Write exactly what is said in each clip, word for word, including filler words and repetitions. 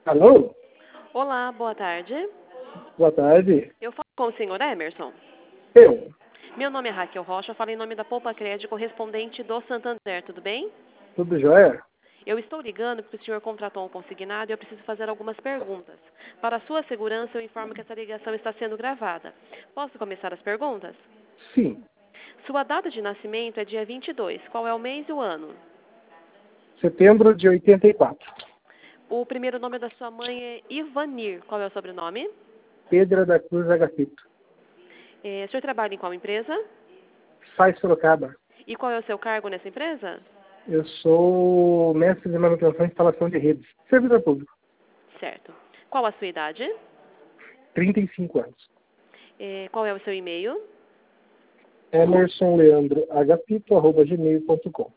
Alô? Olá, boa tarde. Boa tarde. Eu falo com o senhor Emerson. Eu. Meu nome é Raquel Rocha, eu falo em nome da Poupa Crédito, correspondente do Santander, tudo bem? Tudo jóia? Eu estou ligando porque o senhor contratou um consignado e eu preciso fazer algumas perguntas. Para a sua segurança, eu informo que essa ligação está sendo gravada. Posso começar as perguntas? Sim. Sua data de nascimento é dia vinte e dois. Qual é o mês e o ano? Setembro de oitenta e quatro. O primeiro nome da sua mãe é Ivanir. Qual é o sobrenome? Pedra da Cruz Agapito. É, o senhor trabalha em qual empresa? Faz Sorocaba. E qual é o seu cargo nessa empresa? Eu sou mestre de manutenção e instalação de redes. Servidor público. Certo. Qual a sua idade? trinta e cinco anos. É, qual é o seu e-mail? Emerson Leandro Agapito, arroba gmail ponto com.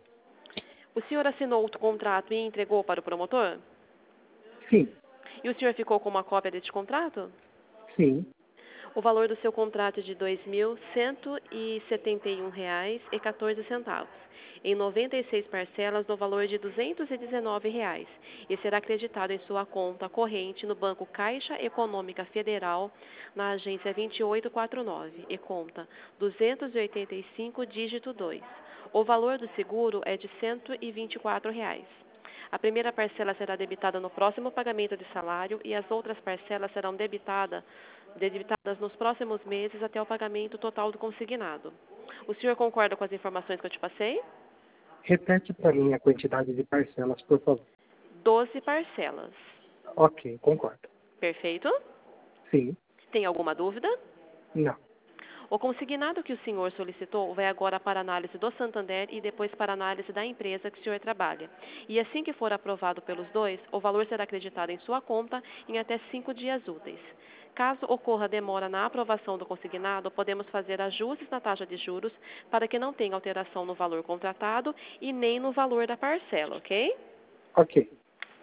O senhor assinou o contrato e entregou para o promotor? Sim. E o senhor ficou com uma cópia deste contrato? Sim. O valor do seu contrato é de dois mil cento e setenta e um reais e quatorze centavos, em noventa e seis parcelas no valor de duzentos e dezenove reais, e será acreditado em sua conta corrente no Banco Caixa Econômica Federal, na agência vinte e oito quarenta e nove, e conta duzentos e oitenta e cinco, dígito dois. O valor do seguro é de cento e vinte e quatro reais. A primeira parcela será debitada no próximo pagamento de salário e as outras parcelas serão debitada, debitadas nos próximos meses até o pagamento total do consignado. O senhor concorda com as informações que eu te passei? Repete para mim a quantidade de parcelas, por favor. doze parcelas. Ok, concordo. Perfeito? Sim. Tem alguma dúvida? Não. O consignado que o senhor solicitou vai agora para análise do Santander e depois para análise da empresa que o senhor trabalha. E assim que for aprovado pelos dois, o valor será acreditado em sua conta em até cinco dias úteis. Caso ocorra demora na aprovação do consignado, podemos fazer ajustes na taxa de juros para que não tenha alteração no valor contratado e nem no valor da parcela, ok? Ok.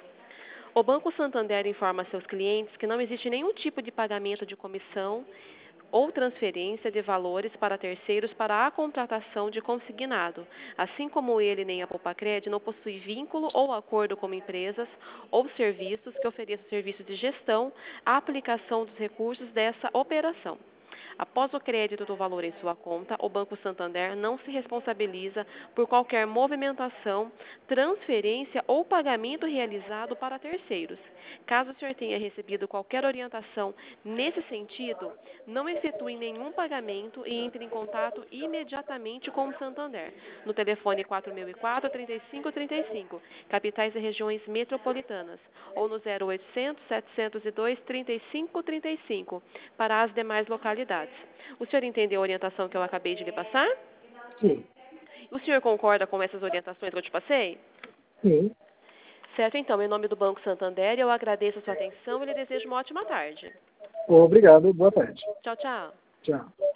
O Banco Santander informa a seus clientes que não existe nenhum tipo de pagamento de comissão ou transferência de valores para terceiros para a contratação de consignado, assim como ele nem a Poupa-Cred não possui vínculo ou acordo com empresas ou serviços que ofereçam serviço de gestão à aplicação dos recursos dessa operação. Após o crédito do valor em sua conta, o Banco Santander não se responsabiliza por qualquer movimentação, transferência ou pagamento realizado para terceiros. Caso o senhor tenha recebido qualquer orientação nesse sentido, não efetue nenhum pagamento e entre em contato imediatamente com o Santander, no telefone quatro mil e quatro, trinta e cinco trinta e cinco, capitais e regiões metropolitanas, ou no zero oitocentos, setecentos e dois, trinta e cinco trinta e cinco, para as demais localidades. O senhor entendeu a orientação que eu acabei de lhe passar? Sim. O senhor concorda com essas orientações que eu te passei? Sim. Certo, então, em nome do Banco Santander, eu agradeço a sua atenção e lhe desejo uma ótima tarde. Obrigado. Boa tarde. Tchau, tchau. Tchau.